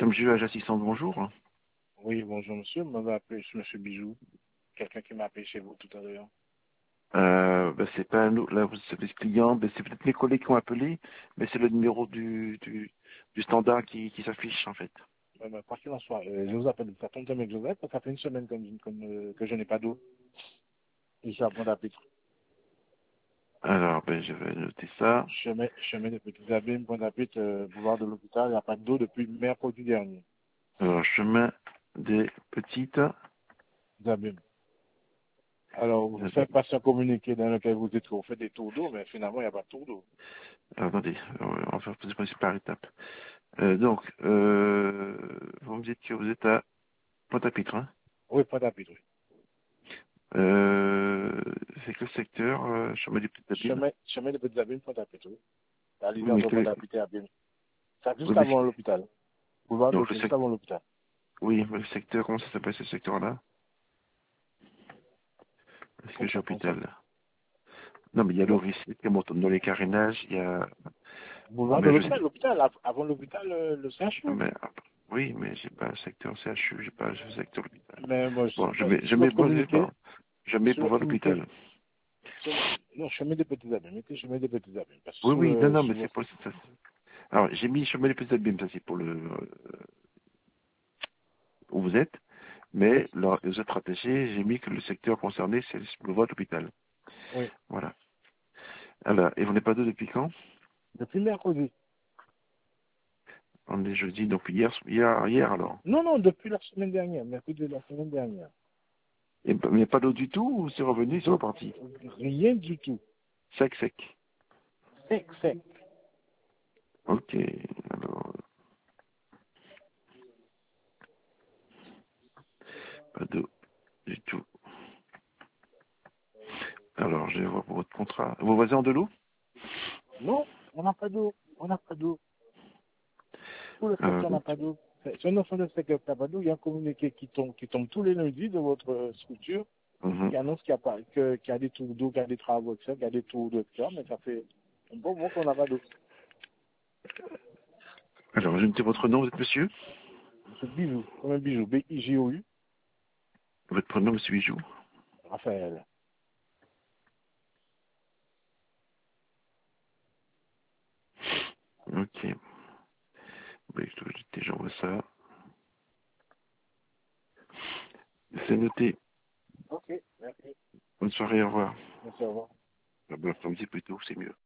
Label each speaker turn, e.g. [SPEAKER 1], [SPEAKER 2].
[SPEAKER 1] SMGE Age Assistante, bonjour.
[SPEAKER 2] Oui, bonjour monsieur, vous m'avez appelé, je suis monsieur Bijou. Quelqu'un qui m'a appelé chez vous tout à l'heure.
[SPEAKER 1] C'est pas nous, là, c'est des clients, c'est peut-être mes collègues qui ont appelé, mais c'est le numéro du standard qui s'affiche, en fait.
[SPEAKER 2] Quoi qu'il en soit, je vous appelle, ça tombe bien que Joseph, parce que ça fait une semaine que je n'ai pas d'eau. Et je suis à Pointe-à-Pitre.
[SPEAKER 1] Alors, je vais noter ça.
[SPEAKER 2] Chemin de Petits Abîmes, Pointe-à-Pitre, boulevard de l'hôpital, il n'y a pas d'eau depuis mercredi dernier.
[SPEAKER 1] Alors, chemin des petites.
[SPEAKER 2] Petits Abîmes. Alors, vous faites passer un communiqué dans lequel vous dites qu'on fait des tours d'eau, mais finalement, il n'y a pas de tour d'eau.
[SPEAKER 1] Attendez, on va faire plus par étapes. Vous me dites que vous êtes à Pointe-à-Pitre, hein?
[SPEAKER 2] Oui, Pointe-à-Pitre, oui.
[SPEAKER 1] C'est quel secteur, chemin des petites abîmes?
[SPEAKER 2] Chemin de Petits Abîmes, Pointe-à-Pitre, oui. La
[SPEAKER 1] Oui,
[SPEAKER 2] ligne
[SPEAKER 1] mais
[SPEAKER 2] entre Pointe-à-Pitre et Abîmes. C'est
[SPEAKER 1] oui,
[SPEAKER 2] juste avant l'hôpital. Boulevard de
[SPEAKER 1] donc
[SPEAKER 2] l'hôpital, juste avant l'hôpital.
[SPEAKER 1] oui, mais le secteur, comment ça s'appelle ce secteur-là? Est-ce que j'ai
[SPEAKER 2] Comme ça.
[SPEAKER 1] hôpital? Non, mais il y a
[SPEAKER 2] Pardon?
[SPEAKER 1] l'Oris, qui monte dans les carénages, il y a...
[SPEAKER 2] Boulevard de
[SPEAKER 1] Mais je...
[SPEAKER 2] l'hôpital, avant l'hôpital, le CHU.
[SPEAKER 1] Mais, oui, mais j'ai pas le secteur CHU, j'ai pas le secteur hôpital.
[SPEAKER 2] Mais moi,
[SPEAKER 1] Bon, je
[SPEAKER 2] sur
[SPEAKER 1] mets,
[SPEAKER 2] votre communiqué,
[SPEAKER 1] bon, je mets
[SPEAKER 2] sur votre
[SPEAKER 1] boulevard
[SPEAKER 2] communiqué,
[SPEAKER 1] l'hôpital.
[SPEAKER 2] non, chemin des petits amis, mettez chemin des petits amis. Parce que
[SPEAKER 1] Oui, oui, non, non, mais
[SPEAKER 2] sur
[SPEAKER 1] c'est
[SPEAKER 2] votre,
[SPEAKER 1] pour ça. Alors, j'ai mis chemin des petits abîmes, ça c'est pour le... où vous êtes,
[SPEAKER 2] oui,
[SPEAKER 1] mais les autres attachés, j'ai mis que le secteur concerné, c'est le boulevard l'hôpital.
[SPEAKER 2] oui,
[SPEAKER 1] Voilà. Alors, et vous n'êtes pas deux depuis quand?
[SPEAKER 2] depuis mercredi.
[SPEAKER 1] On est jeudi, donc hier alors.
[SPEAKER 2] Non, non, depuis la semaine dernière, mercredi de la semaine dernière.
[SPEAKER 1] Et, mais il n'y a pas d'eau du tout ou c'est revenu, c'est reparti?
[SPEAKER 2] Rien du tout.
[SPEAKER 1] Sec, sec.
[SPEAKER 2] Sec, sec.
[SPEAKER 1] Ok, alors, pas d'eau du tout. Alors, je vais voir pour votre contrat. Vos voisins ont de l'eau?
[SPEAKER 2] Non, on n'a pas d'eau. On n'a pas d'eau. Tout le secteur n'a
[SPEAKER 1] Donc,
[SPEAKER 2] pas d'eau. C'est un enfant de secteur qui n'a pas d'eau. Il y a un communiqué qui tombe tous les lundis de votre structure
[SPEAKER 1] mhm.
[SPEAKER 2] qui annonce qu'il y a pas, qu'il y a des tours d'eau, qu'il y a des travaux, etc., qu'il y a des tours d'eau, etc., mais ça fait un bon moment qu'on n'a pas d'eau.
[SPEAKER 1] Alors, je note votre nom, vous êtes monsieur?
[SPEAKER 2] Monsieur Bijou, comme un bijou, B-I-J-O-U,
[SPEAKER 1] Votre prénom, monsieur Bijou?
[SPEAKER 2] Raphaël.
[SPEAKER 1] Ok. Ben, j'envoie ça. C'est noté.
[SPEAKER 2] Ok, merci.
[SPEAKER 1] Bonne soirée, au revoir.
[SPEAKER 2] Merci, au revoir.
[SPEAKER 1] Bon après-midi plutôt, c'est mieux.